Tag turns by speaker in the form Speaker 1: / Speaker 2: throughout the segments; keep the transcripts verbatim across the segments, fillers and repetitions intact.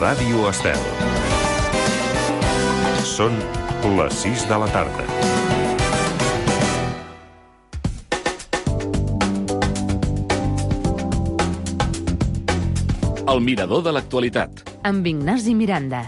Speaker 1: Ràdio Estel. Són les sis de la tarda.
Speaker 2: El mirador de l'actualitat.
Speaker 3: Amb Ignasi Miranda.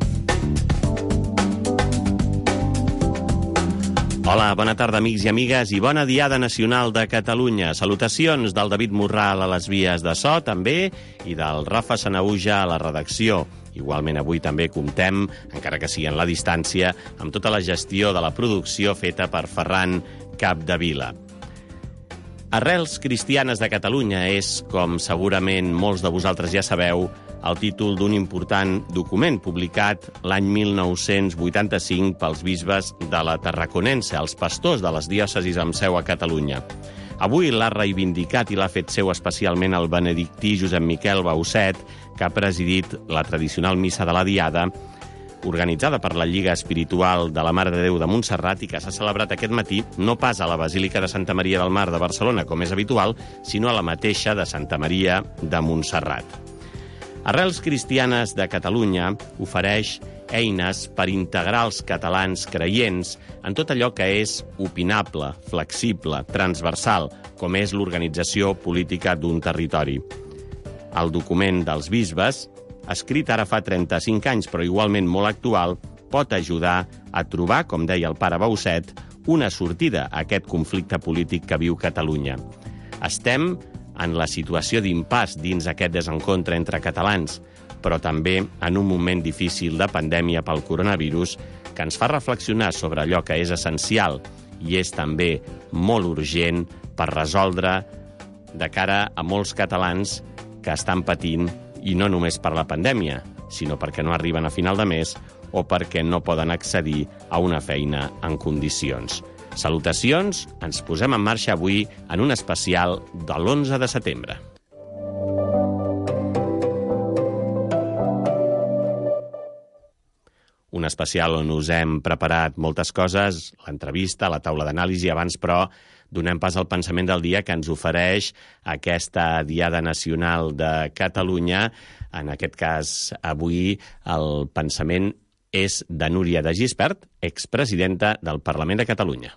Speaker 4: Hola, bona tarda, amics i amigues, i bona Diada Nacional de Catalunya. Salutacions del David Morral a les vies de so, també, i del Rafa Sanahuja a la redacció. Igualment avui també comptem, encara que sigui en la distància, amb tota la gestió de la producció feta per Ferran Capdevila. Arrels cristianes de Catalunya és, com segurament molts de vosaltres ja sabeu, el títol d'un important document publicat l'any mil nou-cents vuitanta-cinc pels bisbes de la Tarraconense, els pastors de les diòcesis amb seu a Catalunya. Avui l'ha reivindicat i l'ha fet seu especialment el benedictí Josep Miquel Bauset, que ha presidit la tradicional missa de la Diada, organitzada per la Lliga Espiritual de la Mare de Déu de Montserrat i que s'ha celebrat aquest matí no pas a la Basílica de Santa Maria del Mar de Barcelona, com és habitual, sinó a la mateixa de Santa Maria de Montserrat. Arrels cristianes de Catalunya ofereix eines per integrar els catalans creients en tot allò que és opinable, flexible, transversal, com és l'organització política d'un territori. El document dels bisbes, escrit ara fa trenta-cinc anys, però igualment molt actual, pot ajudar a trobar, com deia el pare Bauset, una sortida a aquest conflicte polític que viu Catalunya. Estem en la situació d'impàs dins aquest desencontre entre catalans, però també en un moment difícil de pandèmia pel coronavirus que ens fa reflexionar sobre allò que és essencial i és també molt urgent per resoldre de cara a molts catalans que estan patint, i no només per la pandèmia, sinó perquè no arriben a final de mes o perquè no poden accedir a una feina en condicions. Salutacions, ens posem en marxa avui en un especial de l'onze de setembre. Un especial on us hem preparat moltes coses, l'entrevista, la taula d'anàlisi, abans, però donem pas al pensament del dia que ens ofereix aquesta Diada Nacional de Catalunya. En aquest cas, avui, el pensament és de Núria de Gispert, expresidenta del Parlament de Catalunya.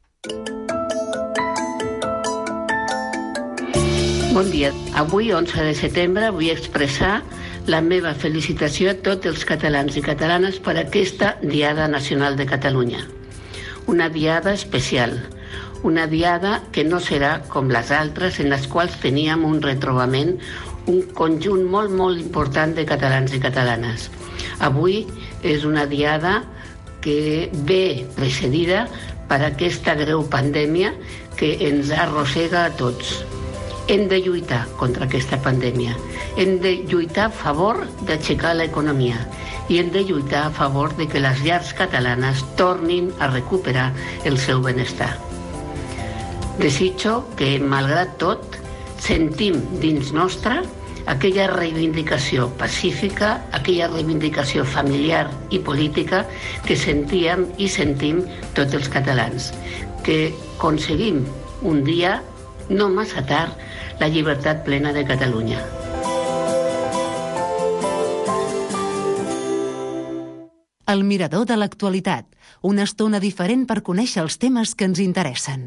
Speaker 5: Bon dia. Avui, onze de setembre, vull expressar la meva felicitació a tots els catalans i catalanes per aquesta Diada Nacional de Catalunya. Una diada especial, una diada que no serà com les altres en les quals teníem un retrobament, un conjunt molt, molt important de catalans i catalanes. Avui és una diada que ve precedida per aquesta greu pandèmia que ens arrossega a tots. Hem de lluitar contra aquesta pandèmia. Hem de lluitar a favor d'aixecar l'economia i hem de lluitar a favor de que les llars catalanes tornin a recuperar el seu benestar. Desitjo que, malgrat tot, sentim dins nostre aquella reivindicació pacífica, aquella reivindicació familiar i política que sentíem i sentim tots els catalans. Que aconseguim un dia, no massa tard, la llibertat plena de Catalunya.
Speaker 3: El mirador de l'actualitat. Una estona diferent per conèixer els temes que ens interessen.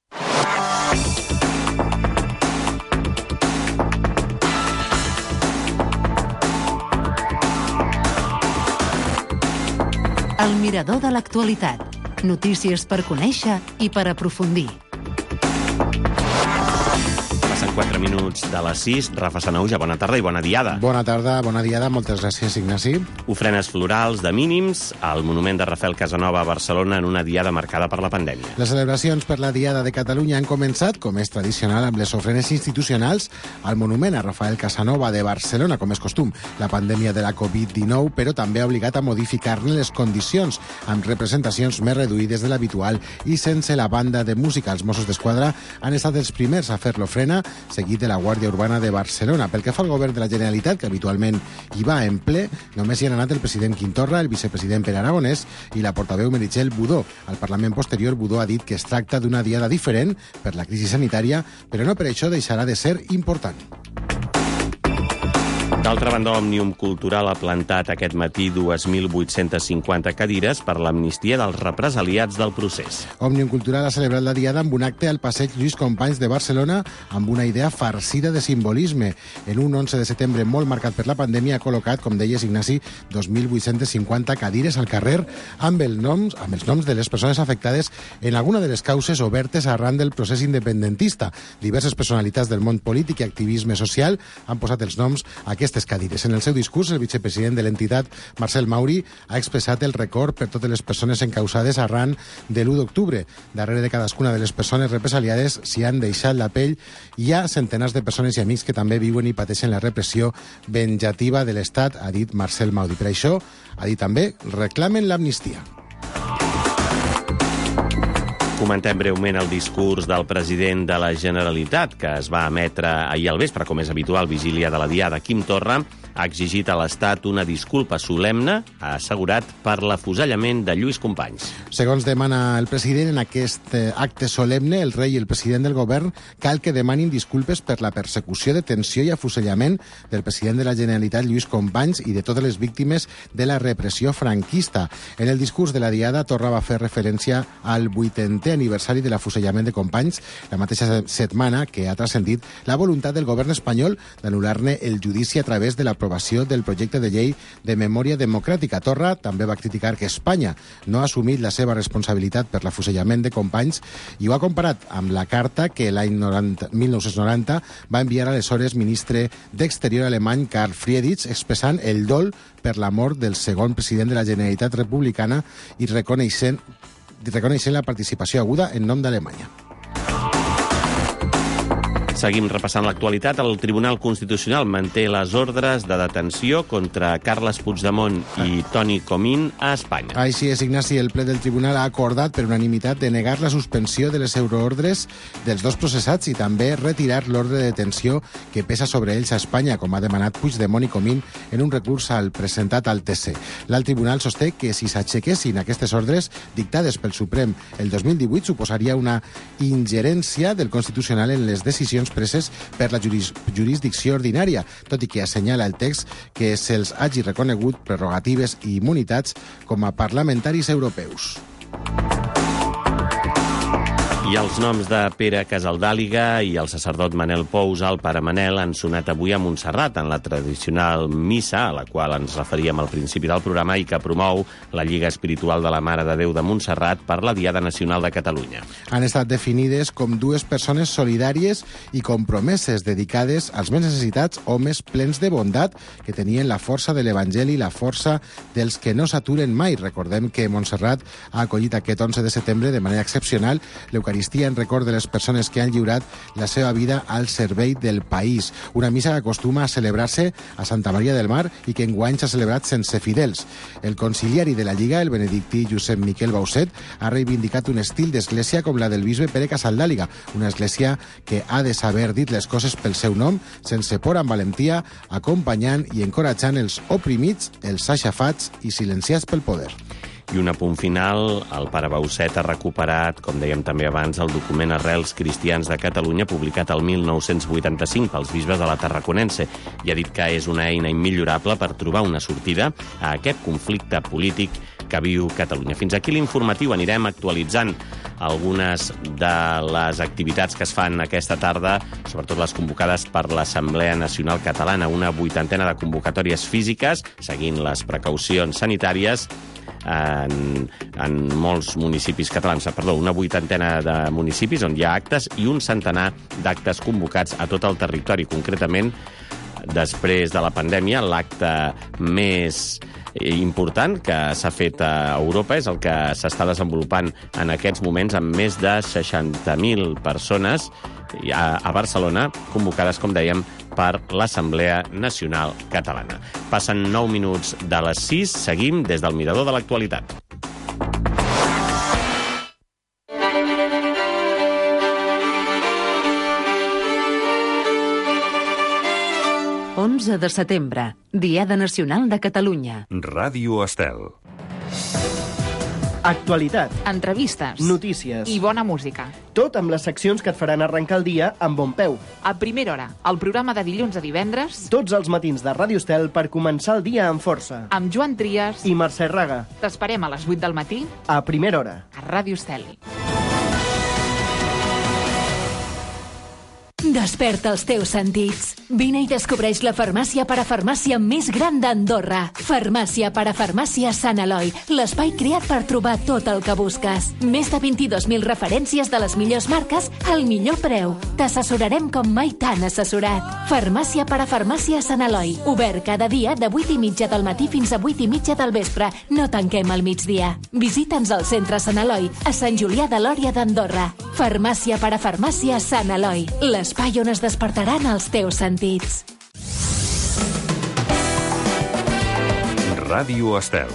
Speaker 3: El mirador de l'actualitat. Notícies per conèixer i per aprofundir.
Speaker 4: Passen quatre minuts de les sis. Rafa Sanahuja, bona tarda i bona diada.
Speaker 6: Bona tarda, bona diada. Moltes gràcies, Ignasi.
Speaker 4: Ofrenes florals de mínims al monument de Rafael Casanova a Barcelona en una diada marcada per la pandèmia.
Speaker 6: Les celebracions per la Diada de Catalunya han començat, com és tradicional, amb les ofrenes institucionals al monument a Rafael Casanova de Barcelona, com és costum. La pandèmia de la covid dinou, però també ha obligat a modificar-ne les condicions, amb representacions més reduïdes de l'habitual i sense la banda de música. Els Mossos d'Esquadra han estat els primers a fer l'ofrena, seguit de la Guàrdia Urbana de Barcelona. Pel que fa al govern de la Generalitat, que habitualment hi va en ple, només hi han anat el president Quim Torra, el vicepresident Pere Aragonès i la portaveu Meritxell Budó. Al Parlament posterior, Budó ha dit que es tracta d'una diada diferent per la crisi sanitària, però no per això deixarà de ser important.
Speaker 4: D'altra banda, Òmnium Cultural ha plantat aquest matí dos mil vuit-cents cinquanta cadires per l'amnistia dels represaliats del procés.
Speaker 6: Òmnium Cultural ha celebrat la diada amb un acte al passeig Lluís Companys de Barcelona amb una idea farcida de simbolisme. En un onze de setembre molt marcat per la pandèmia ha col·locat, com deies, Ignasi, dos mil vuit-cents cinquanta cadires al carrer amb, el noms, amb els noms de les persones afectades en alguna de les causes obertes arran del procés independentista. Diverses personalitats del món polític i activisme social han posat els noms a aquestes cadires. En el seu discurs, el vicepresident de l'entitat, Marcel Mauri, ha expressat el record per totes les persones encausades arran de l'u d'octubre. Darrere de cadascuna de les persones represaliades s'hi han deixat la pell. Hi ha centenars de persones i amics que també viuen i pateixen la repressió venjativa de l'Estat, ha dit Marcel Mauri. Per això, ha dit també, reclamen l'amnistia.
Speaker 4: Comentem breument el discurs del president de la Generalitat, que es va emetre ahir al vespre, com és habitual, vigília de la Diada. Quim Torra ha exigit a l'Estat una disculpa solemne, ha assegurat, per l'afusellament de Lluís Companys.
Speaker 6: Segons demana el president, en aquest acte solemne, el rei i el president del govern cal que demanin disculpes per la persecució, detenció i afusellament del president de la Generalitat, Lluís Companys, i de totes les víctimes de la repressió franquista. En el discurs de la Diada, Torra va fer referència al vuitantè aniversari de l'afusellament de Companys, la mateixa setmana que ha transcendit la voluntat del govern espanyol d'anul·lar-ne el judici a través de l'aprovació del projecte de llei de memòria democràtica. Torra també va criticar que Espanya no ha assumit la seva responsabilitat per l'afusellament de Companys i ho ha comparat amb la carta que l'any mil nou-cents noranta va enviar a l'aleshores ministre d'Exterior alemany Karl Friedrich, expressant el dol per la mort del segon president de la Generalitat republicana i reconeixent reconeixent la participació aguda en nom d'Alemanya.
Speaker 4: Seguim repassant l'actualitat. El Tribunal Constitucional manté les ordres de detenció contra Carles Puigdemont i Toni Comín a Espanya.
Speaker 6: Així és, Ignasi, el ple del Tribunal ha acordat per unanimitat de negar la suspensió de les euroordres dels dos processats i també retirar l'ordre de detenció que pesa sobre ells a Espanya, com ha demanat Puigdemont i Comín en un recurs al presentat al T C. L'alt tribunal sosté que si s'aixequessin aquestes ordres dictades pel Suprem el dos mil divuit suposaria una ingerència del Constitucional en les decisions preses per la juris, jurisdicció ordinària, tot i que assenyala el text que se'ls hagi reconegut prerrogatives i immunitats com a parlamentaris europeus.
Speaker 4: I els noms de Pere Casaldàliga i el sacerdot Manel Pous, el pare Manel, han sonat avui a Montserrat en la tradicional missa, a la qual ens referíem al principi del programa i que promou la Lliga Espiritual de la Mare de Déu de Montserrat per la Diada Nacional de Catalunya.
Speaker 6: Han estat definides com dues persones solidàries i compromeses, dedicades als més necessitats, homes plens de bondat que tenien la força de l'Evangeli i la força dels que no s'aturen mai. Recordem que Montserrat ha acollit aquest onze de setembre de manera excepcional l'Eucaristia en record de les persones que han lliurat la seva vida al servei del país. Una missa que acostuma a celebrar-se a Santa Maria del Mar i que enguany s'ha celebrat sense fidels. El conciliari de la Lliga, el benedictí Josep Miquel Bauset, ha reivindicat un estil d'església com la del bisbe Pere Casaldàliga, una església que ha de saber dir les coses pel seu nom, sense por, amb valentia, acompanyant i encoratjant els oprimits, els aixafats i silenciats pel poder.
Speaker 4: I un apunt final, el pare Bauset ha recuperat, com dèiem també abans, el document Arrels Cristians de Catalunya, publicat el mil nou-cents vuitanta-cinc pels bisbes de la Tarraconense, i ha dit que és una eina immillorable per trobar una sortida a aquest conflicte polític que viu Catalunya. Fins aquí l'informatiu. Anirem actualitzant algunes de les activitats que es fan aquesta tarda, sobretot les convocades per l'Assemblea Nacional Catalana, una vuitantena de convocatòries físiques, seguint les precaucions sanitàries, En, en molts municipis catalans, perdó, una vuitantena de municipis on hi ha actes i un centenar d'actes convocats a tot el territori. Concretament, després de la pandèmia, l'acte més important que s'ha fet a Europa és el que s'està desenvolupant en aquests moments amb més de seixanta mil persones a, a Barcelona, convocades, com dèiem, per l'Assemblea Nacional Catalana. Passen nou minuts de les sis, seguim des del Mirador de l'Actualitat.
Speaker 3: onze de setembre, Diada Nacional de Catalunya.
Speaker 1: Ràdio Estel.
Speaker 7: Actualitat,
Speaker 8: entrevistes,
Speaker 7: notícies
Speaker 8: i bona música.
Speaker 7: Tot amb les seccions que et faran arrencar el dia amb bon peu.
Speaker 8: A primera hora, el programa de dilluns a divendres,
Speaker 7: Tots els matins de Ràdio Estel per començar el dia amb força.
Speaker 8: amb Joan Trias.
Speaker 7: I Mercè Raga,
Speaker 8: T'esperem a les vuit del matí
Speaker 7: a primera hora.
Speaker 8: a Ràdio Estel.
Speaker 9: Desperta els teus sentits. Vine i descobreix la farmàcia parafarmàcia més gran d'Andorra. Farmàcia parafarmàcia Sant Eloi, l'espai creat per trobar tot el que busques. Més de vint-i-dos mil referències de les millors marques al millor preu. T'assessorarem com mai t'han assessorat. Farmàcia parafarmàcia Sant Eloi, obert cada dia de vuit i mitja del matí fins a vuit i mitja del vespre. No tanquem al migdia. Visita'ns al centre Sant Eloi, a Sant Julià de Lòria d'Andorra. Farmàcia parafarmàcia Sant Eloi, l'espai on es despertaran els teus sentits.
Speaker 1: Ràdio Estel.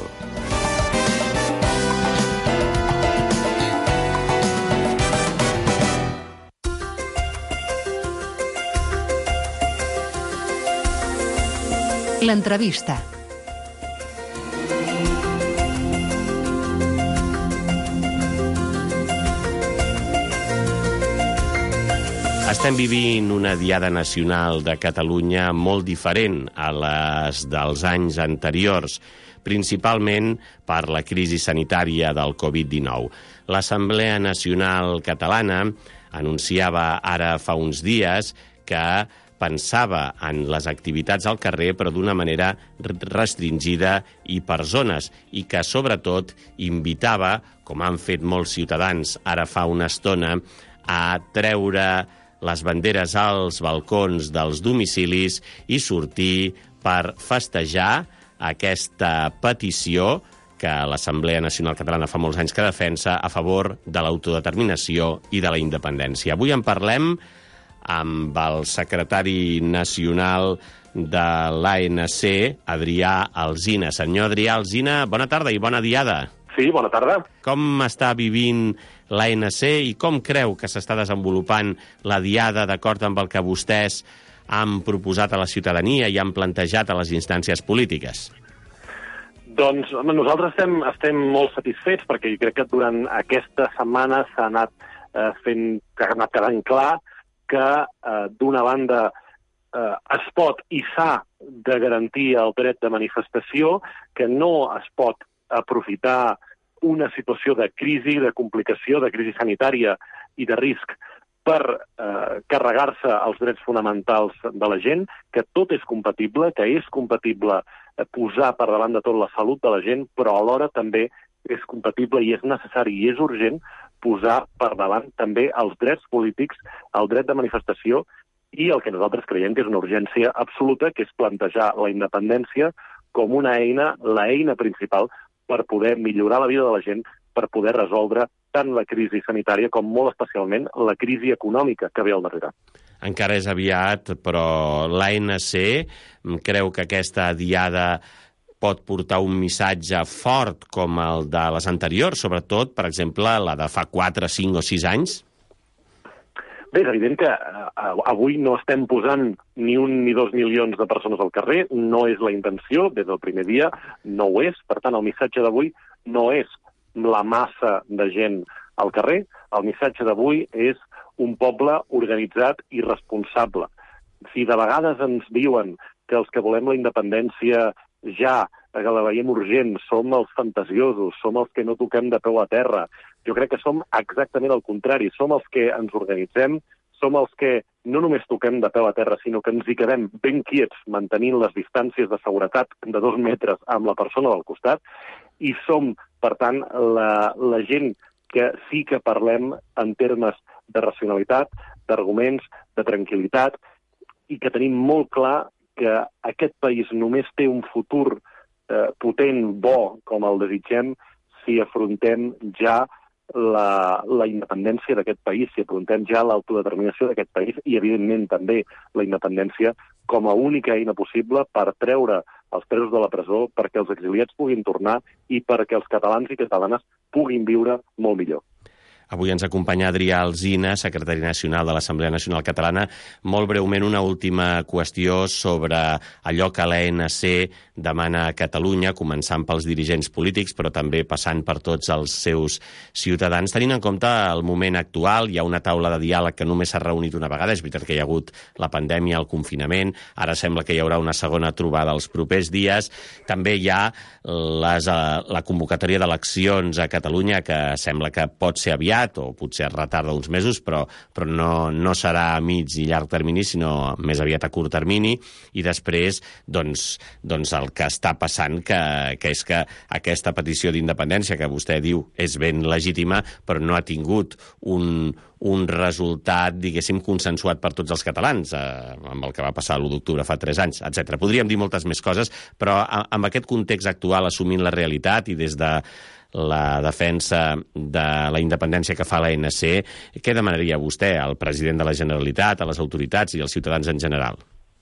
Speaker 3: L'entrevista.
Speaker 4: Estem vivint una Diada Nacional de Catalunya molt diferent a les dels anys anteriors, principalment per la crisi sanitària del covid dinou. L'Assemblea Nacional Catalana anunciava ara fa uns dies que pensava en les activitats al carrer, però d'una manera restringida i per zones, i que, sobretot, invitava, com han fet molts ciutadans ara fa una estona, a treure les banderes als balcons dels domicilis i sortir per festejar aquesta petició que l'Assemblea Nacional Catalana fa molts anys que defensa a favor de l'autodeterminació i de la independència. Avui en parlem amb el secretari nacional de l'A N C, Adrià Alsina. Senyor Adrià Alsina, bona tarda i bona diada.
Speaker 10: Sí, bona tarda.
Speaker 4: Com està vivint l'A N C i com creu que s'està desenvolupant la diada d'acord amb el que vostès han proposat a la ciutadania i han plantejat a les instàncies polítiques?
Speaker 10: Doncs home, nosaltres estem, estem molt satisfets perquè jo crec que durant aquesta setmana s'ha anat eh, fent, que ha anat quedant clar que eh, d'una banda eh, es pot i s'ha de garantir el dret de manifestació, que no es pot aprofitar una situació de crisi, de complicació, de crisi sanitària i de risc per eh, carregar-se els drets fonamentals de la gent, que tot és compatible, que és compatible eh, posar per davant de tot la salut de la gent, però alhora també és compatible i és necessari i és urgent posar per davant també els drets polítics, el dret de manifestació i el que nosaltres creiem que és una urgència absoluta, que és plantejar la independència com una eina, la eina principal per poder millorar la vida de la gent, per poder resoldre tant la crisi sanitària com molt especialment la crisi econòmica que ve al darrere.
Speaker 4: Encara és aviat, però l'A N C creu que aquesta diada pot portar un missatge fort com el de les anteriors, sobretot, per exemple, la de fa quatre, cinc o sis anys?
Speaker 10: Bé, és evident que uh, avui no estem posant ni un ni dos milions de persones al carrer, no és la intenció, des del primer dia no ho és, per tant el missatge d'avui no és la massa de gent al carrer, el missatge d'avui és un poble organitzat i responsable. Si de vegades ens diuen que els que volem la independència ja, que la veiem urgent, som els fantasiosos, som els que no toquem de peu a terra, jo crec que som exactament el contrari, som els que ens organitzem, som els que no només toquem de peu a terra, sinó que ens hi quedem ben quiets, mantenint les distàncies de seguretat de dos metres amb la persona del costat, i som, per tant, la, la gent que sí que parlem en termes de racionalitat, d'arguments, de tranquil·litat, i que tenim molt clar que aquest país només té un futur eh, potent, bo, com el desitgem, si afrontem ja la, la independència d'aquest país, si afrontem ja l'autodeterminació d'aquest país i, evidentment, també la independència com a única eina possible per treure els presos de la presó, perquè els exiliats puguin tornar i perquè els catalans i catalanes puguin viure molt millor.
Speaker 4: Avui ens acompanya Adrià Alsina, secretari nacional de l'Assemblea Nacional Catalana. Molt breument, una última qüestió sobre allò que l'A N C demana a Catalunya, començant pels dirigents polítics, però també passant per tots els seus ciutadans. Tenint en compte el moment actual, hi ha una taula de diàleg que només s'ha reunit una vegada. És veritat que hi ha hagut la pandèmia, el confinament, ara sembla que hi haurà una segona trobada els propers dies. També hi ha les, la convocatòria d'eleccions a Catalunya, que sembla que pot ser aviat, o potser es retarda uns mesos, però, però no, no serà a mig i llarg termini, sinó més aviat a curt termini. I després, doncs, doncs el que està passant, que, que és que aquesta petició d'independència, que vostè diu és ben legítima, però no ha tingut un, un resultat, diguéssim, consensuat per tots els catalans, eh, amb el que va passar l'u d'octubre fa tres anys, etcètera. Podríem dir moltes més coses, però amb aquest context actual, assumint la realitat i des de la defensa de la independència que fa la A N C, què demanaria vostè al president de la Generalitat, a les autoritats i als ciutadans en general?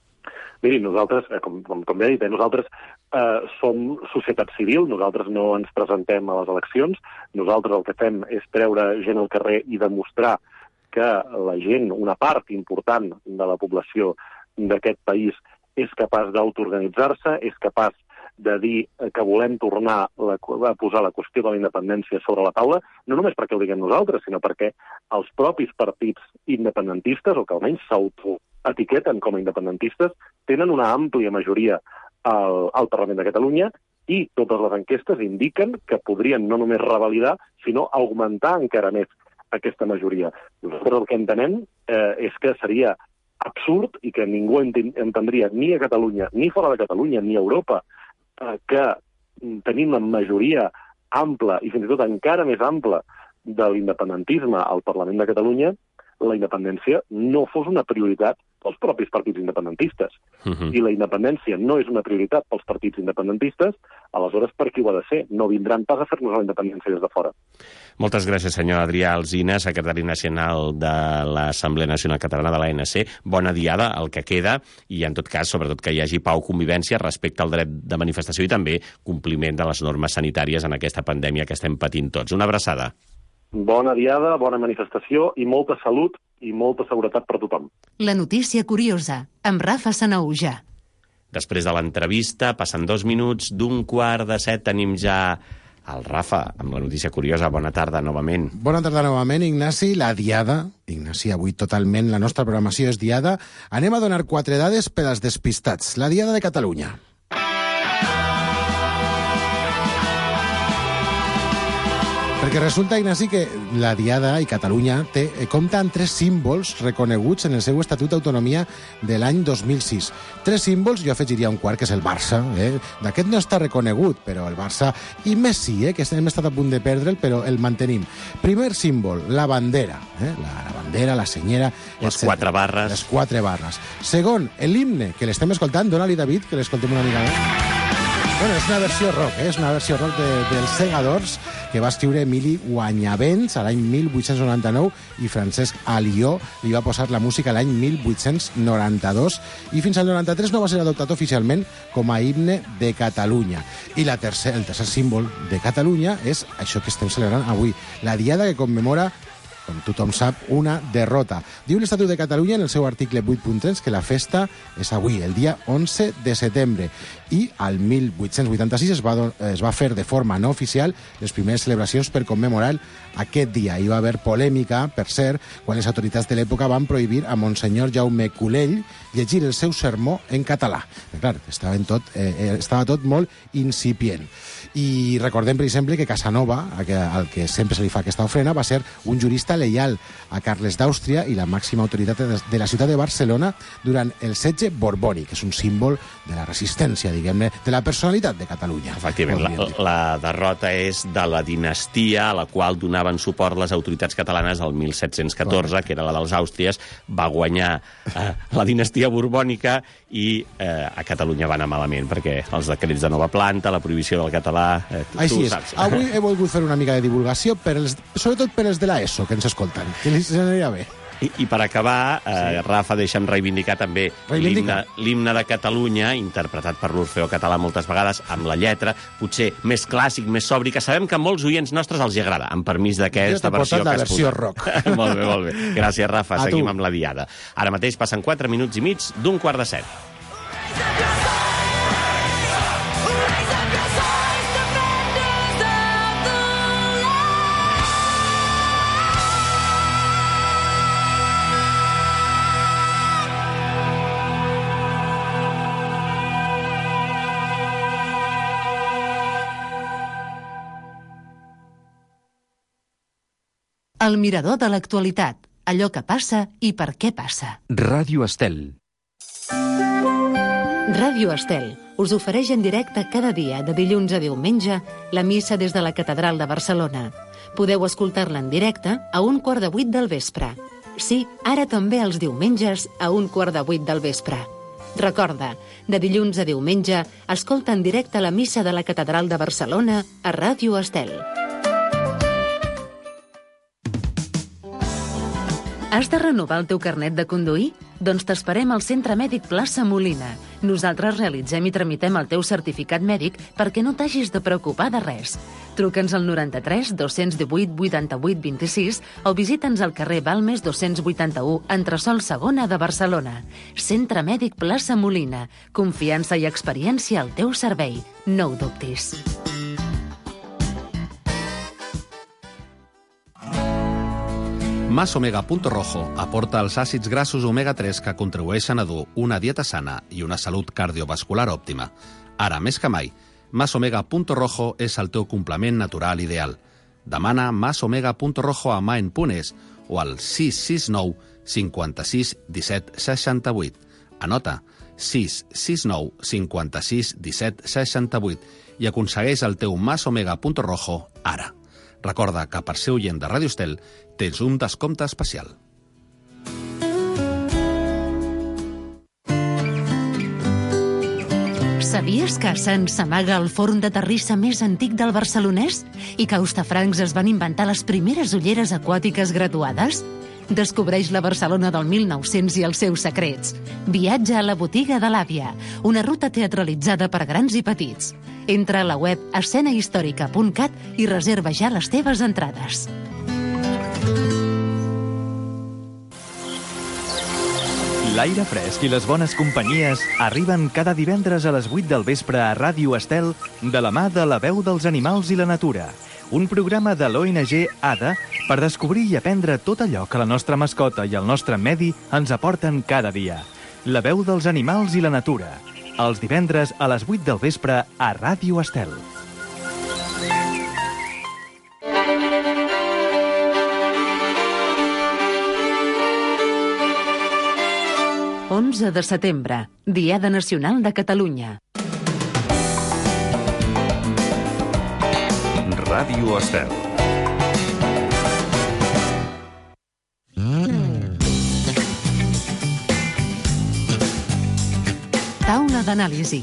Speaker 10: Miri, nosaltres, com, com, com ja he dit, eh, nosaltres eh, som societat civil, nosaltres no ens presentem a les eleccions, nosaltres el que fem és treure gent al carrer i demostrar que la gent, una part important de la població d'aquest país, és capaç d'autoorganitzar-se, és capaç de dir que volem tornar la, a posar la qüestió de la independència sobre la taula, no només perquè ho diguem nosaltres, sinó perquè els propis partits independentistes, o que almenys s'autoetiqueten com a independentistes, tenen una àmplia majoria al, al Parlament de Catalunya i totes les enquestes indiquen que podrien no només revalidar, sinó augmentar encara més aquesta majoria. Nosaltres el que entenem eh, és que seria absurd i que ningú entendria ni a Catalunya, ni fora de Catalunya, ni a Europa, que tenim una majoria ampla i fins i tot encara més ampla de l'independentisme al Parlament de Catalunya, la independència no fos una prioritat pels propis partits independentistes. Uh-huh. I la independència no és una prioritat pels partits independentistes, aleshores per qui ho ha de ser? No vindran pas a fer-nos la independència des de fora.
Speaker 4: Moltes gràcies, senyor Adrià Alsina, secretari nacional de l'Assemblea Nacional Catalana de l'A N C. Bona diada, el que queda, i en tot cas, sobretot, que hi hagi pau, convivència, respecte al dret de manifestació i també compliment de les normes sanitàries en aquesta pandèmia que estem patint tots. Una abraçada.
Speaker 10: Bona diada, bona manifestació i molta salut i molta seguretat per tothom.
Speaker 3: La notícia curiosa, amb Rafa Sanaúja.
Speaker 4: Després de l'entrevista, passen dos minuts d'un quart de set, tenim ja el Rafa amb la notícia curiosa. Bona tarda, novament.
Speaker 6: Bona tarda, novament, Ignasi. La diada, Ignasi, avui totalment la nostra programació és diada. Anem a donar quatre dades per als despistats. La diada de Catalunya. Perquè resulta, Ignasi, que la Diada i Catalunya té, compta amb tres símbols reconeguts en el seu Estatut d'Autonomia de l'any dos mil sis. Tres símbols, jo afegiria un quart, que és el Barça. Eh? D'aquest no està reconegut, però el Barça... I Messi, eh? que hem estat a punt de perdre'l, però el mantenim. Primer símbol, la bandera. Eh? La, la bandera, la senyera...
Speaker 4: Les etcètera. Quatre barres.
Speaker 6: Les quatre barres. Segon, l'himne, que l'estem escoltant. Dóna-li, David, que l'escoltem una mica més. Bueno, és una versió rock, eh? és una versió rock de, dels Segadors, que va escriure Emili Guanyavents a l'any mil vuit-cents noranta-nou i Francesc Alió li va posar la música l'any mil vuit-cents noranta-dos i fins al noranta-tres no va ser adoptat oficialment com a himne de Catalunya. I la tercer, el tercer símbol de Catalunya és això que estem celebrant avui, la diada que commemora, com tothom sap, una derrota. Diu l'Estatut de Catalunya en el seu article vuit punt tres que la festa és avui, el dia onze de setembre. I al mil vuit-cents vuitanta-sis es va, es va fer de forma no oficial les primeres celebracions per commemorar aquest dia. Hi va haver polèmica, per cert, quan les autoritats de l'època van prohibir a Monsenyor Jaume Culell llegir el seu sermó en català. Clar, estava tot, eh, estava tot molt incipient. I recordem, per exemple, que Casanova, al que sempre se li fa aquesta ofrena, va ser un jurista lleial a Carles d'Àustria i la màxima autoritat de la ciutat de Barcelona durant el setge borbònic, que és un símbol de la resistència, diguem-ne, de la personalitat de Catalunya.
Speaker 4: Efectivament, la, la derrota és de la dinastia a la qual donaven suport les autoritats catalanes al mil set-cents catorze, Correcte. que era la dels Àustries, va guanyar eh, la dinastia borbònica i eh, a Catalunya va anar malament, perquè els decrets de nova planta, la prohibició del català... Eh, tu,
Speaker 6: Així
Speaker 4: tu
Speaker 6: és.
Speaker 4: saps.
Speaker 6: Avui he volgut fer una mica de divulgació, per els, sobretot per els de l'ESO que ens escolten, que els aniria bé.
Speaker 4: I, I per acabar, eh, sí. Rafa, deixa'm reivindicar també l'himne de Catalunya, interpretat per l'Orfeó Català moltes vegades, amb la lletra, potser més clàssic, més sobri, que sabem que a molts oients nostres els hi agrada, amb permís d'aquesta versió que es
Speaker 6: versió rock.
Speaker 4: Molt bé, molt bé. Gràcies, Rafa.
Speaker 6: A
Speaker 4: Seguim
Speaker 6: tu.
Speaker 4: amb la diada. Ara mateix passen quatre minuts i mig d'un quart de set.
Speaker 3: El mirador de l'actualitat. Allò que passa i per què passa.
Speaker 2: Ràdio Estel.
Speaker 3: Ràdio Estel us ofereix en directe cada dia, de dilluns a diumenge, la missa des de la Catedral de Barcelona. Podeu escoltar-la en directe a un quart de vuit del vespre. Sí, ara també els diumenges a un quart de vuit del vespre. Recorda, de dilluns a diumenge, escolta en directe la missa de la Catedral de Barcelona a Ràdio Estel. Has de renovar el teu carnet de conduir? Doncs t'esperem al Centre Mèdic Plaça Molina. Nosaltres realitzem i tramitem el teu certificat mèdic perquè no t'hagis de preocupar de res. Truca'ns al noranta-tres dos-cents divuit vuitanta-vuit vint-i-sis o visita'ns al carrer Balmes dos-cents vuitanta-u, entresòl segona de Barcelona. Centre Mèdic Plaça Molina. Confiança i experiència al teu servei. No ho dubtis.
Speaker 11: Mas Omega Punto Rojo aporta els àcids grassos omega tres que contribueixen a dur una dieta sana i una salut cardiovascular òptima. Ara, més que mai, Mas Omega Punto Rojo és el teu complement natural ideal. Demana Mas Omega Punto Rojo a maen punt es o al sis sis nou cinquanta-sis disset seixanta-vuit. Anota, sis sis nou cinquanta-sis disset seixanta-vuit i aconsegueix el teu Mas Omega Punto Rojo ara. Recorda que per ser oient de Ràdio Estel tens un descompte especial.
Speaker 3: Sabies que a Sants s'amaga el forn de terrissa més antic del barcelonès? I que a Hostafrancs es van inventar les primeres ulleres aquàtiques graduades? Descobreix la Barcelona del mil nou-cents i els seus secrets. Viatge a la botiga de l'àvia, una ruta teatralitzada per grans i petits. Entra a la web escena històrica punt cat i reserva ja les teves entrades.
Speaker 12: L'aire fresc i les bones companyies arriben cada divendres a les vuit del vespre a Ràdio Estel de la mà de La Veu dels Animals i la Natura, un programa de l'O N G A D A per descobrir i aprendre tot allò que la nostra mascota i el nostre medi ens aporten cada dia. La Veu dels Animals i la Natura, els divendres a les vuit del vespre a Ràdio Estel.
Speaker 3: onze de setembre, Diada Nacional de Catalunya.
Speaker 1: Ràdio Estel.
Speaker 3: Taula d'anàlisi.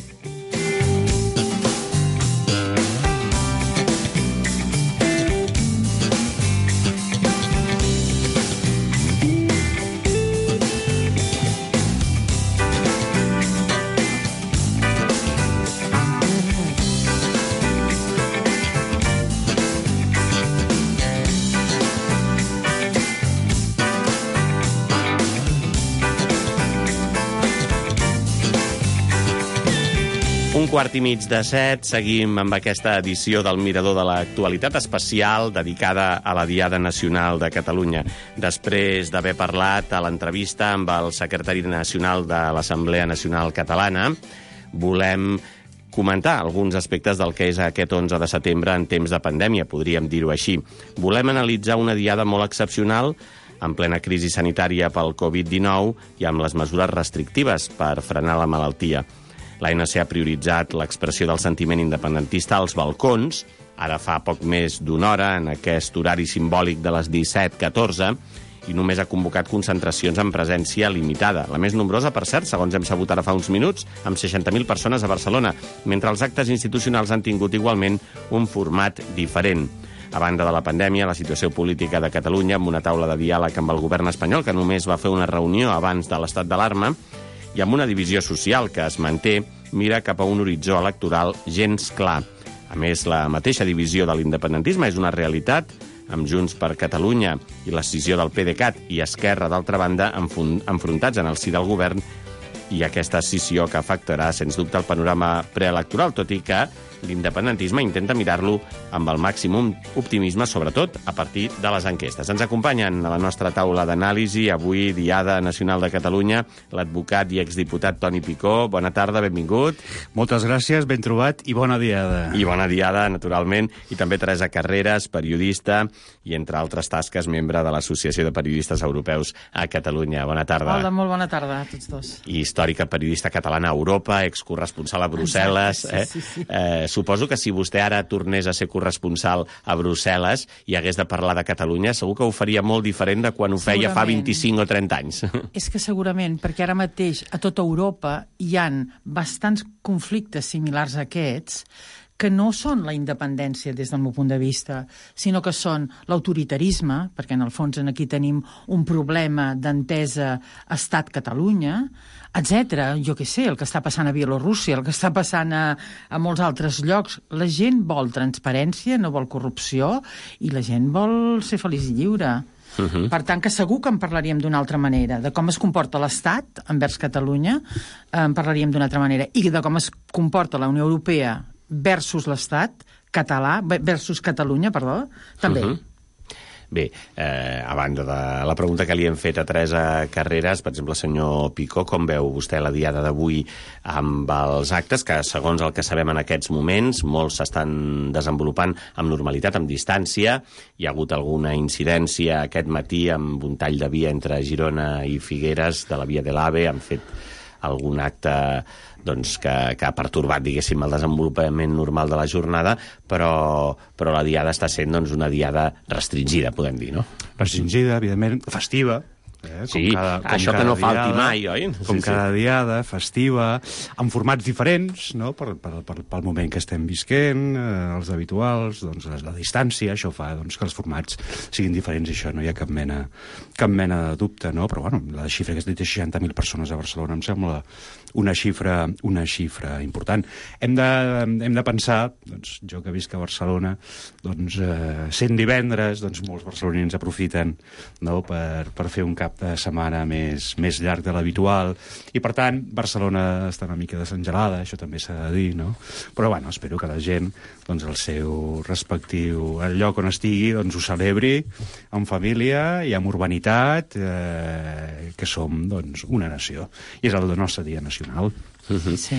Speaker 4: Un quart i mig de set, seguim amb aquesta edició del Mirador de l'Actualitat especial dedicada a la Diada Nacional de Catalunya. Després d'haver parlat a l'entrevista amb el secretari nacional de l'Assemblea Nacional Catalana, volem comentar alguns aspectes del que és aquest onze de setembre en temps de pandèmia, podríem dir-ho així. Volem analitzar una diada molt excepcional en plena crisi sanitària pel covid dinou i amb les mesures restrictives per frenar la malaltia. L'A N C ha prioritzat l'expressió del sentiment independentista als balcons, ara fa poc més d'una hora, en aquest horari simbòlic de les disset catorze, i només ha convocat concentracions en presència limitada. La més nombrosa, per cert, segons hem sabut ara fa uns minuts, amb seixanta mil persones a Barcelona, mentre els actes institucionals han tingut igualment un format diferent. A banda de la pandèmia, la situació política de Catalunya, amb una taula de diàleg amb el govern espanyol, que només va fer una reunió abans de l'estat d'alarma, i amb una divisió social que es manté, mira cap a un horitzó electoral gens clar. A més, la mateixa divisió de l'independentisme és una realitat, amb Junts per Catalunya i l'escissió del PDeCAT i Esquerra, d'altra banda, enfrontats en el si del govern, i aquesta escissió que afectarà, sens dubte, el panorama preelectoral, tot i que l'independentisme intenta mirar-lo amb el màxim optimisme, sobretot a partir de les enquestes. Ens acompanyen a la nostra taula d'anàlisi, avui, Diada Nacional de Catalunya, l'advocat i exdiputat Toni Picó. Bona tarda, benvingut.
Speaker 13: Moltes gràcies, ben trobat i bona diada.
Speaker 4: I bona diada, naturalment. I també Teresa Carreras, periodista i, entre altres tasques, membre de l'Associació de Periodistes Europeus a Catalunya. Bona tarda.
Speaker 14: Hola, molt bona tarda a tots dos.
Speaker 4: I històrica periodista catalana a Europa, excorresponsal a Brussel·les.
Speaker 14: Exacte, sí,
Speaker 4: eh?
Speaker 14: sí, sí.
Speaker 4: Eh, suposo que si vostè ara tornés a ser corresponsal a Brussel·les i hagués de parlar de Catalunya, segur que ho faria molt diferent de quan ho feia fa vint-i-cinc o trenta anys.
Speaker 14: És que segurament, perquè ara mateix a tota Europa hi han bastants conflictes similars a aquests que no són la independència des del meu punt de vista, sinó que són l'autoritarisme, perquè en el fons aquí tenim un problema d'entesa Estat-Catalunya, etcètera. Jo què sé, el que està passant a Bielorússia, el que està passant a, a molts altres llocs. La gent vol transparència, no vol corrupció, i la gent vol ser feliç i lliure. Uh-huh. Per tant, que segur que en parlaríem d'una altra manera. De com es comporta l'Estat envers Catalunya, en parlaríem d'una altra manera. I de com es comporta la Unió Europea versus l'Estat català, versus Catalunya, perdó, també. Uh-huh.
Speaker 4: Bé, eh, a banda de la pregunta que li hem fet a Teresa Carreras, per exemple, senyor Picó, com veu vostè la diada d'avui amb els actes que, segons el que sabem en aquests moments, molts s'estan desenvolupant amb normalitat, amb distància? Hi ha hagut alguna incidència aquest matí amb un tall de via entre Girona i Figueres de la via de l'AVE, han fet algun acte doncs, que, que ha pertorbat, diguéssim, el desenvolupament normal de la jornada, però, però la diada està sent doncs, una diada restringida, podem dir, no?
Speaker 13: Restringida, evidentment, festiva. Eh?
Speaker 4: Sí,
Speaker 13: com cada, com
Speaker 4: això
Speaker 13: cada
Speaker 4: que no falti
Speaker 13: diada,
Speaker 4: mai, oi?
Speaker 13: Com
Speaker 4: sí,
Speaker 13: cada
Speaker 4: sí.
Speaker 13: diada, festiva, amb formats diferents, no? per, per, per, pel moment que estem visquent, eh, els habituals, doncs, la, la distància, això fa doncs, que els formats siguin diferents, i això no hi ha cap mena, cap mena de dubte, no? Però bueno, la xifra que has dit de seixanta mil persones a Barcelona em sembla una xifra, una xifra important. Hem de, hem de pensar, doncs, jo que visc a Barcelona, doncs, eh, sent divendres, doncs, molts barcelonins aprofiten, no? per, per fer un cap de setmana més, més llarg de l'habitual, i per tant Barcelona està una mica desengelada, això també s'ha de dir, no? Però bueno, espero que la gent, doncs, el seu respectiu, el lloc on estigui, doncs ho celebri en família i amb urbanitat, eh, que som, doncs, una nació, i és el nostre dia nacional.
Speaker 4: Uh-huh. Sí.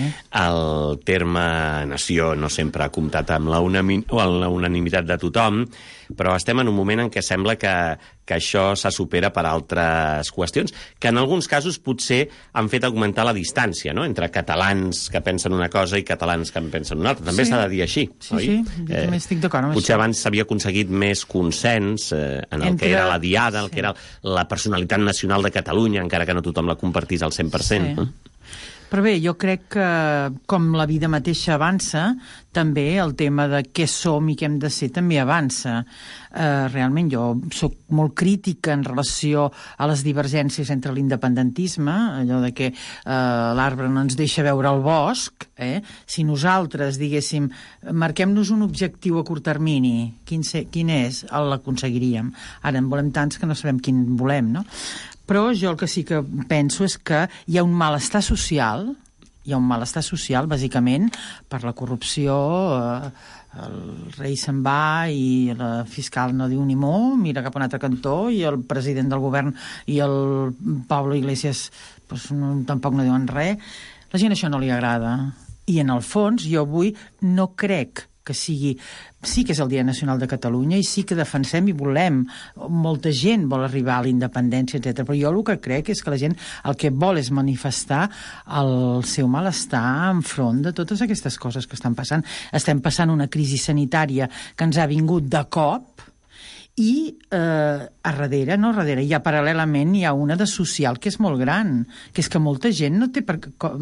Speaker 4: El terme nació no sempre ha comptat amb la, unami, o amb la unanimitat de tothom, però estem en un moment en què sembla que, que això se supera per altres qüestions, que en alguns casos potser han fet augmentar la distància, no?, entre catalans que pensen una cosa i catalans que en pensen una altra. També s'ha sí. de dir així,
Speaker 14: sí,
Speaker 4: oi?
Speaker 14: Sí, sí, eh, també estic d'acord amb
Speaker 4: potser
Speaker 14: això.
Speaker 4: Abans s'havia aconseguit més consens eh, en el entre... que era la diada, el sí. que era la personalitat nacional de Catalunya, encara que no tothom la compartís al cent per cent. Sí. Eh?
Speaker 14: Però bé, jo crec que, com la vida mateixa avança, també el tema de què som i què hem de ser també avança. Eh, realment jo sóc molt crítica en relació a les divergències entre l'independentisme, allò de que eh, l'arbre no ens deixa veure el bosc. Eh? Si nosaltres, diguéssim, marquem-nos un objectiu a curt termini, quin, se, quin és? L'aconseguiríem. Ara en volem tants que no sabem quin volem, no? Però jo el que sí que penso és que hi ha un malestar social, hi ha un malestar social, bàsicament, per la corrupció. Eh, el rei se'n va i la fiscal no diu ni mo, mira cap a un altre cantó, i el president del govern i el Pablo Iglesias pues, no, tampoc no diuen res. La gent això no li agrada. I en el fons jo avui no crec que sigui... Sí que és el Dia Nacional de Catalunya i sí que defensem i volem, molta gent vol arribar a la independència, etcètera. Però jo el que crec és que la gent el que vol és manifestar el seu malestar enfront de totes aquestes coses que estan passant. Estem passant una crisi sanitària que ens ha vingut de cop i eh, a darrere, no, a darrere, ja paral·lelament hi ha una de social que és molt gran, que és que molta gent no té per,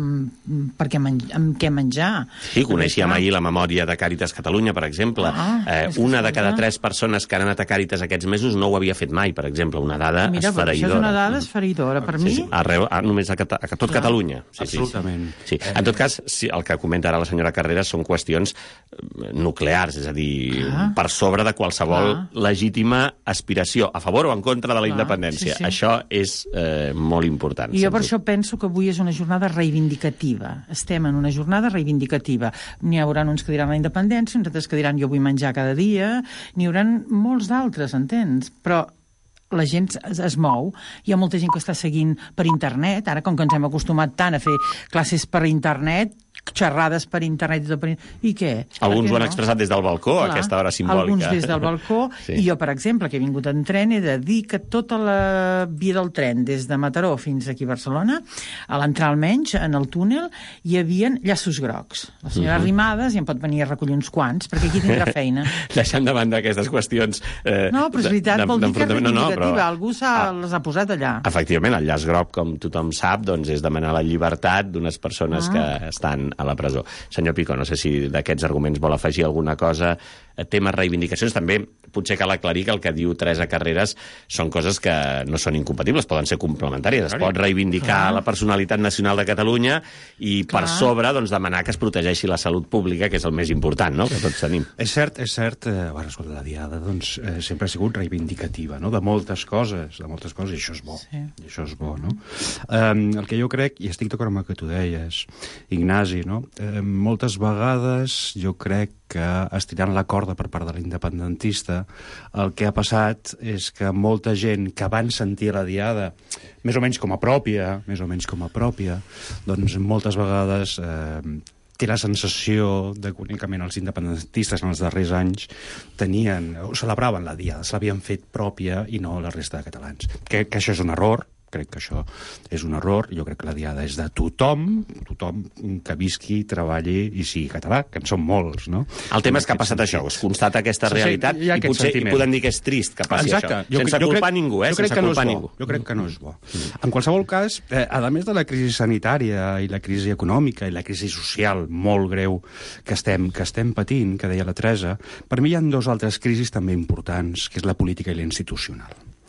Speaker 14: per què, men amb què menjar.
Speaker 4: Sí, coneixíem ahir la memòria de Càritas Catalunya, per exemple. Ah, eh, una de cada tres persones que han anat a Càritas aquests mesos no ho havia fet mai, per exemple, una dada
Speaker 14: Mira,
Speaker 4: esfereïdora.
Speaker 14: Això és una dada esfereïdora, per
Speaker 4: sí,
Speaker 14: mi.
Speaker 4: Sí, arreu, a, només a, a, a tot Clar. Catalunya. Sí,
Speaker 13: Absolutament.
Speaker 4: Sí, sí. Sí. En tot cas, sí, el que comenta ara la senyora Carreras són qüestions nuclears, és a dir, ah. per sobre de qualsevol ah. legítima aspiració, a favor o en contra de la Clar, independència. Sí, sí. Això és eh, molt important.
Speaker 14: I jo per això penso que avui és una jornada reivindicativa. Estem en una jornada reivindicativa. N'hi haurà uns que diran la independència, uns altres que diran jo vull menjar cada dia, n'hi haurà molts d'altres, entens? Però la gent es, es mou, hi ha molta gent que està seguint per internet, ara com que ens hem acostumat tant a fer classes per internet, xerrades per internet i tot per internet. I què?
Speaker 4: Alguns
Speaker 14: què
Speaker 4: ho han
Speaker 14: no?
Speaker 4: expressat des del balcó,
Speaker 14: Clar,
Speaker 4: aquesta hora simbòlica.
Speaker 14: Alguns des del balcó, sí. I jo, per exemple, que he vingut en tren, he de dir que tota la via del tren, des de Mataró fins aquí a Barcelona, a l'entrar almenys, en el túnel, hi havia llaços grocs. La senyora uh-huh. Arrimadas ja em pot venir a recollir uns quants, perquè aquí tindrà feina.
Speaker 4: Deixant de banda aquestes qüestions... Eh,
Speaker 14: no, però és veritat, vol dir que és reivindicativa. No, no, però... Algú
Speaker 4: ah,
Speaker 14: les ha posat allà.
Speaker 4: Efectivament, el llaç groc, com tothom sap, doncs és demanar la llibertat d'unes persones ah. que estan a la presó. Senyor Picó, no sé si d'aquests arguments vol afegir alguna cosa. Temes reivindicacions, també potser cal aclarir que el que diu Teresa Carreras són coses que no són incompatibles, poden ser complementàries. Es pot reivindicar Clar. La personalitat nacional de Catalunya i Clar. Per sobre doncs, demanar que es protegeixi la salut pública, que és el més important, no?, que tots tenim.
Speaker 13: És cert, és cert. Eh, bueno, escolta, la Diada doncs, eh, sempre ha sigut reivindicativa, no?, de moltes coses, de moltes coses, i això és bo. Sí. I això és bo, no? Eh, el que jo crec, i estic d'acord amb el que tu deies, Ignasi, no?, eh, moltes vegades jo crec que estirant la corda per part de l'independentista, el que ha passat és que molta gent que van sentir la Diada més o menys com a pròpia, més o menys com a pròpia, doncs moltes vegades eh, té la sensació de que únicament els independentistes en els darrers anys tenien, o celebraven la Diada, se l'havien fet pròpia i no la resta de catalans. Que, que això és un error, crec que això és un error. Jo crec que la Diada és de tothom, tothom que visqui, treballi i sigui català, que en són molts, no?
Speaker 4: El tema és que ha passat sentit. Això, es constata aquesta sí, realitat sí, i potser hi podem dir que és trist que passi
Speaker 13: Exacte.
Speaker 4: Això. Jo, Sense jo culpar
Speaker 13: crec,
Speaker 4: ningú, eh?
Speaker 13: Jo crec
Speaker 4: Sense
Speaker 13: que no
Speaker 4: culpar
Speaker 13: és bo.
Speaker 4: ningú.
Speaker 13: Jo crec que no és bo. Mm. En qualsevol cas, eh, a més de la crisi sanitària i la crisi econòmica i la crisi social molt greu que estem, que estem patint, que deia la Teresa, per mi hi ha dos altres crisis també importants, que és la política i la institucional.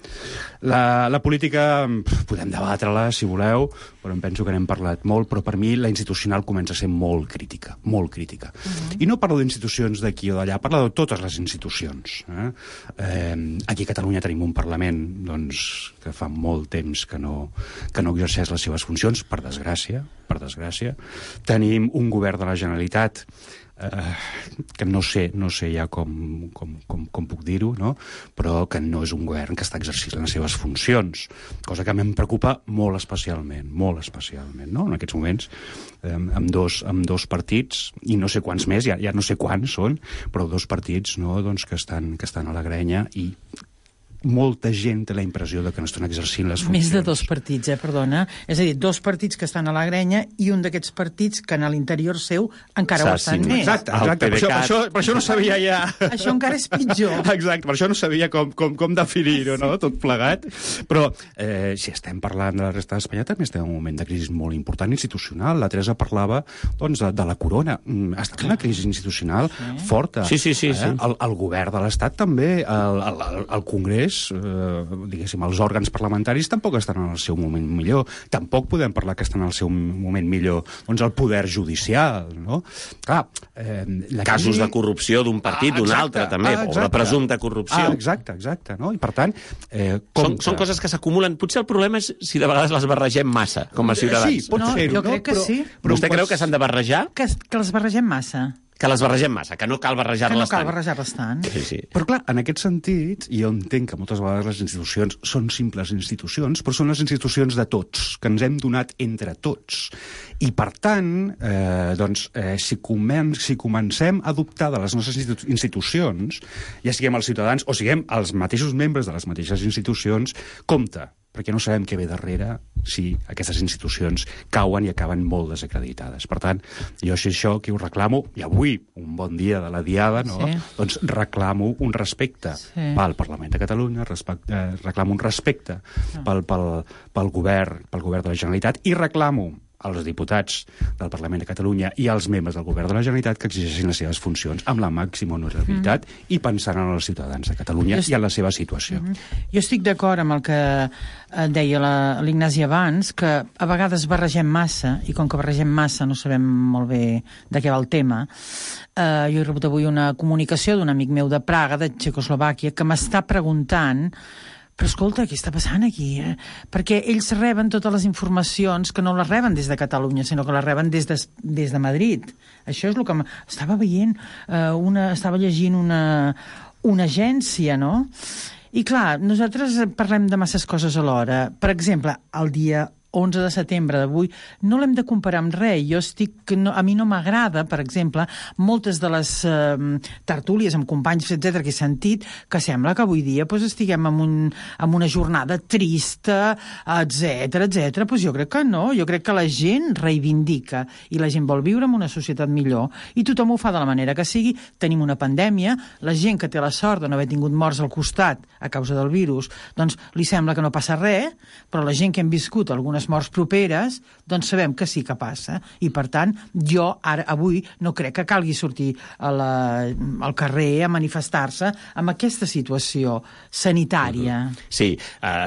Speaker 13: La, la política, podem debatre-la, si voleu, però em penso que n'hem parlat molt, però per mi la institucional comença a ser molt crítica, molt crítica. Uh-huh. I no parlo d'institucions d'aquí o d'allà, parlo de totes les institucions. Eh? Eh, aquí a Catalunya tenim un Parlament doncs, que fa molt temps que no, que no exerceix les seves funcions, per desgràcia, per desgràcia. Tenim un govern de la Generalitat Uh, que no sé, no sé ja com, com, com, com puc dir-ho, no? Però que no és un govern que està exercint les seves funcions, cosa que em preocupa molt especialment, molt especialment, no? En aquests moments, eh, amb, dos, amb dos partits, i no sé quants més, ja, ja no sé quants són, però dos partits, no?, doncs, que, estan, que estan a la grenya i molta gent té la impressió de que no estan exercint les funcions.
Speaker 14: Més de dos partits, eh, perdona. És a dir, dos partits que estan a la grenya i un d'aquests partits que en l'interior seu encara ho estan més.
Speaker 13: Exacte, exacte. Per això, per, això, per això no sabia ja...
Speaker 14: Això encara és pitjor.
Speaker 13: Exacte, per això no sabia com, com, com definir-ho, no?, tot plegat. Però eh, si estem parlant de la resta d'Espanya, també estem en un moment de crisi molt important institucional. La Teresa parlava doncs, de, de la corona. Ha estat una crisi institucional sí. forta.
Speaker 4: Sí, sí, sí.
Speaker 13: Eh?
Speaker 4: sí.
Speaker 13: El, el govern de l'Estat també, el, el, el Congrés, Eh, diguéssim, els òrgans parlamentaris tampoc estan en el seu moment millor. Tampoc podem parlar que estan en el seu moment millor doncs el poder judicial, no? Clar, eh, la
Speaker 4: casos
Speaker 13: crisi...
Speaker 4: de corrupció d'un partit, ah, d'un altre, també, ah, o de presumpta corrupció.
Speaker 13: Ah, exacte, exacte, no? I per tant... Eh,
Speaker 4: són, són coses que s'acumulen. Potser el problema és si de vegades les barregem massa, com a ciutadans.
Speaker 13: Sí, pot
Speaker 14: no,
Speaker 13: ser-ho,
Speaker 14: jo crec
Speaker 13: no?
Speaker 14: que sí.
Speaker 4: Però vostè pots... creu que s'han de barrejar?
Speaker 14: Que, que les barregem massa.
Speaker 4: Que les barregem massa, que no cal barrejar-les tant.
Speaker 14: Que no cal barrejar-les tant.
Speaker 4: Sí, sí.
Speaker 13: Però clar, en aquest sentit, jo entenc que moltes vegades les institucions són simples institucions, però són les institucions de tots, que ens hem donat entre tots. I per tant, eh, doncs, eh, si, comen si comencem a adoptar de les nostres institu institucions, ja siguem els ciutadans o siguem els mateixos membres de les mateixes institucions, compte, perquè no sabem què ve darrere si aquestes institucions cauen i acaben molt desacreditades. Per tant, jo és això que ho reclamo, i avui, un bon dia de la Diada, no? Sí. Doncs reclamo un respecte sí. pel Parlament de Catalunya, respecte, eh, reclamo un respecte no. pel, pel, pel, govern, pel govern de la Generalitat, i reclamo als diputats del Parlament de Catalunya i als membres del govern de la Generalitat que exigeixin les seves funcions amb la màxima honorabilitat mm. i pensant en els ciutadans de Catalunya
Speaker 14: jo
Speaker 13: i en la seva situació.
Speaker 14: Mm -hmm. Jo estic d'acord amb el que deia l'Ignasi abans, que a vegades barregem massa, i com que barregem massa no sabem molt bé de què va el tema. Uh, jo he rebut avui una comunicació d'un amic meu de Praga, de Txecoslovàquia, que m'està preguntant però escolta, què està passant aquí? Eh? Perquè ells reben totes les informacions que no les reben des de Catalunya, sinó que les reben des de, des de Madrid. Això és el que estava veient, eh, una, estava llegint una, una agència, no? I clar, nosaltres parlem de masses coses alhora. Per exemple, el dia onze de setembre d'avui, no l'hem de comparar amb res. Jo estic... No, a mi no m'agrada, per exemple, moltes de les eh, tertúlies amb companys, etcètera que he sentit, que sembla que avui dia pues, estiguem en, un, en una jornada trista, etcètera, etcètera. Pues jo crec que no. Jo crec que la gent reivindica i la gent vol viure en una societat millor i tothom ho fa de la manera que sigui. Tenim una pandèmia, la gent que té la sort de no haver tingut morts al costat a causa del virus, doncs li sembla que no passa res, però la gent que hem viscut algunes morts properes, doncs sabem que sí que passa. I, per tant, jo ara, avui, no crec que calgui sortir a la, al carrer a manifestar-se amb aquesta situació sanitària.
Speaker 4: Mm-hmm. Sí,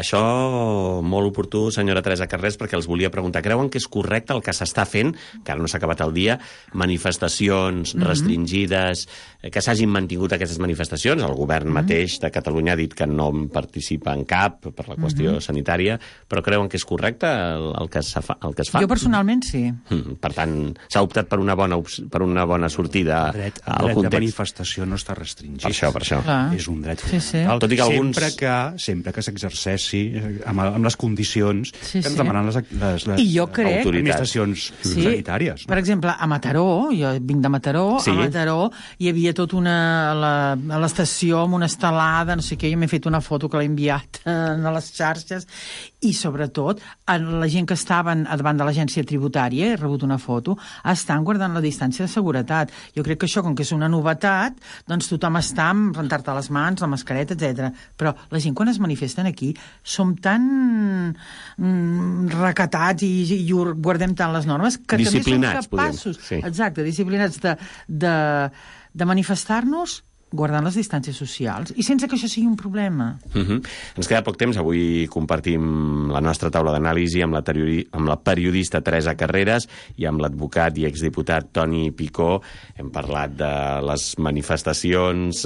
Speaker 4: això molt oportú, senyora Teresa Carrés, perquè els volia preguntar, creuen que és correcte el que s'està fent, que ara no s'ha acabat el dia, manifestacions mm-hmm. restringides, que s'hagin mantingut aquestes manifestacions? El govern mm-hmm. mateix de Catalunya ha dit que no participa en cap per la qüestió mm-hmm. sanitària, però creuen que és correcte el, el, que, fa, el que es fa?
Speaker 14: Jo personalment sí.
Speaker 4: Mm, per tant, s'ha optat per una bona, per una bona sortida
Speaker 13: el dret,
Speaker 4: al
Speaker 13: el dret
Speaker 4: context.
Speaker 13: de manifestació no està restringit.
Speaker 4: Per això, per això.
Speaker 14: Clar.
Speaker 13: És un dret
Speaker 14: sí, sí.
Speaker 13: Tot i que
Speaker 4: alguns...
Speaker 13: sempre que, sempre que s'exerceixi amb, amb les condicions
Speaker 14: sí,
Speaker 13: que ens
Speaker 14: sí.
Speaker 13: demanen les, les, les
Speaker 14: I jo crec...
Speaker 13: administracions
Speaker 14: sí.
Speaker 13: sanitàries. No?
Speaker 14: Per exemple, a Mataró, jo vinc de Mataró, sí. a Mataró hi havia tot una... A la, a l'estació amb una estelada, no sé què, jo m'he fet una foto que l'he enviat a les xarxes, i sobretot la gent que estaven davant de l'agència tributària, he rebut una foto, estan guardant la distància de seguretat. Jo crec que això, com que és una novetat, doncs tothom està amb rentar-te les mans, la mascareta, etcètera. Però la gent, quan es manifesten aquí, som tan mm, recatats i, i guardem tant les normes que també som capaços,
Speaker 4: sí.
Speaker 14: exacte, disciplinats de, de, de manifestar-nos guardant les distàncies socials i sense que això sigui un problema.
Speaker 4: Uh-huh. Ens queda poc temps. Avui compartim la nostra taula d'anàlisi amb la, amb la periodista Teresa Carreras i amb l'advocat i exdiputat Toni Picó. Hem parlat de les manifestacions,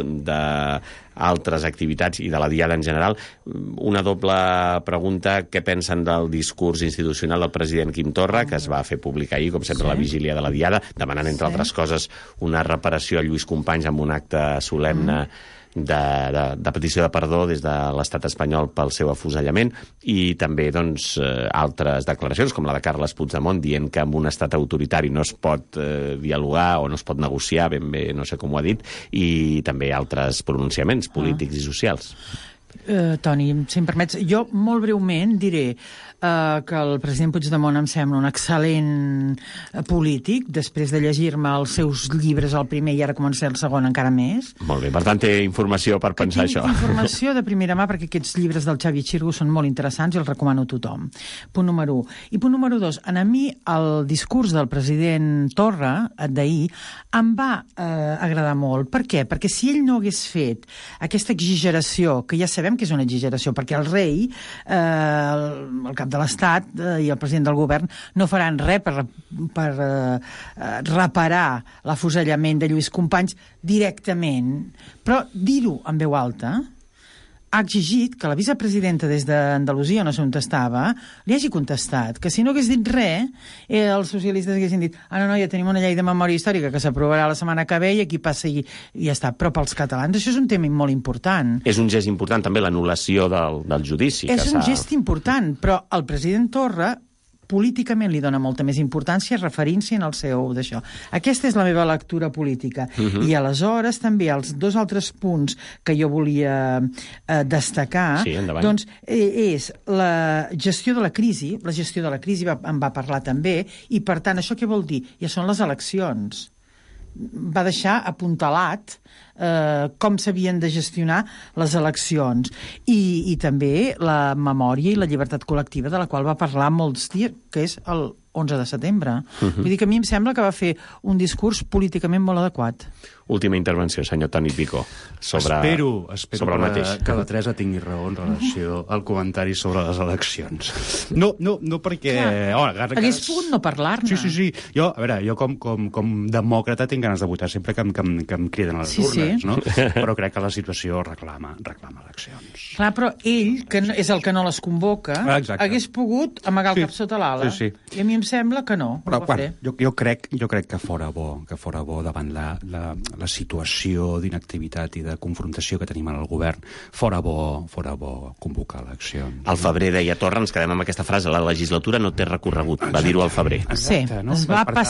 Speaker 4: d'altres activitats i de la Diada en general. Una doble pregunta: què pensen del discurs institucional del president Quim Torra, que es va fer públic ahir, com sempre, sí. a la vigília de la Diada, demanant, entre sí. altres coses, una reparació a Lluís Companys amb un acte solemne mm. de, de, de petició de perdó des de l'estat espanyol pel seu afusellament, i també doncs, eh, altres declaracions, com la de Carles Puigdemont, dient que amb un estat autoritari no es pot eh, dialogar o no es pot negociar, ben bé, no sé com ho ha dit, i també altres pronunciaments polítics ah. i socials.
Speaker 14: Uh, Toni, si em permets, jo molt breument diré uh, que el president Puigdemont em sembla un excel·lent uh, polític, després de llegir-me els seus llibres, el primer i ara començar el segon encara més.
Speaker 4: Molt bé, per tant té informació per que pensar això.
Speaker 14: Informació de primera mà, perquè aquests llibres del Xavi Xirgo són molt interessants i els recomano a tothom. Punt número un. I punt número dos, a mi el discurs del president Torra d'ahir em va eh, agradar molt. Per què? Perquè si ell no hagués fet aquesta exageració, que ja sabem que és una exageració, perquè el rei, eh, el, el cap de l'Estat eh, i el president del govern no faran res per, per eh, reparar l'afusellament de Lluís Companys directament. Però dir-ho en veu alta ha exigit que la vicepresidenta des d'Andalusia, no sé on estava, li hagi contestat, que si no hagués dit res, eh, els socialistes haguessin dit ah, no, no, ja tenim una llei de memòria històrica que s'aprovarà la setmana que ve i aquí passa i, i ja està. Però pels catalans això és un tema molt important.
Speaker 4: És un gest important també l'anul·lació del, del judici.
Speaker 14: És un gest important, però el president Torra políticament li dona molta més importància referint-s'hi en el seu d'això. Aquesta és la meva lectura política. Uh-huh. I aleshores també els dos altres punts que jo volia eh, destacar,
Speaker 4: sí,
Speaker 14: doncs eh, és la gestió de la crisi, la gestió de la crisi va, en va parlar també, i per tant, això què vol dir? Ja són les eleccions. Va deixar apuntalat eh, com s'havien de gestionar les eleccions i, i també la memòria i la llibertat col·lectiva de la qual va parlar molts dies, que és el onze de setembre. Uh-huh. Vull dir que a mi em sembla que va fer un discurs políticament molt adequat.
Speaker 4: Última intervenció, senyor Toni Picó, sobre,
Speaker 13: espero, espero
Speaker 4: sobre el mateix.
Speaker 13: Que, que la Teresa tingui raó en relació al comentari sobre les eleccions. No, no, no perquè... Oh,
Speaker 14: hagués pogut no parlar-ne.
Speaker 13: Sí, sí, sí. Jo, a veure, jo com, com, com demòcrata tinc ganes de votar sempre que em, que em, que em criden a les
Speaker 14: sí,
Speaker 13: urnes,
Speaker 14: sí.
Speaker 13: no? Però crec que la situació reclama, reclama eleccions.
Speaker 14: Clar, però ell, que no, és el que no les convoca,
Speaker 13: ah, hagués
Speaker 14: pogut amagar el
Speaker 13: sí.
Speaker 14: cap sota l'ala.
Speaker 13: Sí, sí.
Speaker 14: I a mi em sembla que no.
Speaker 13: Però, bueno, jo, jo, crec, jo crec que fora bo, que fora bo davant la, la, la situació d'inactivitat i de confrontació que tenim en el govern, fora bo, fora bo convocar eleccions.
Speaker 4: Al febrer deia Torra, ens quedem amb aquesta frase, la legislatura no té recorregut, va dir-ho al febrer.
Speaker 14: Sí,
Speaker 13: Exacte, no?
Speaker 14: es va passar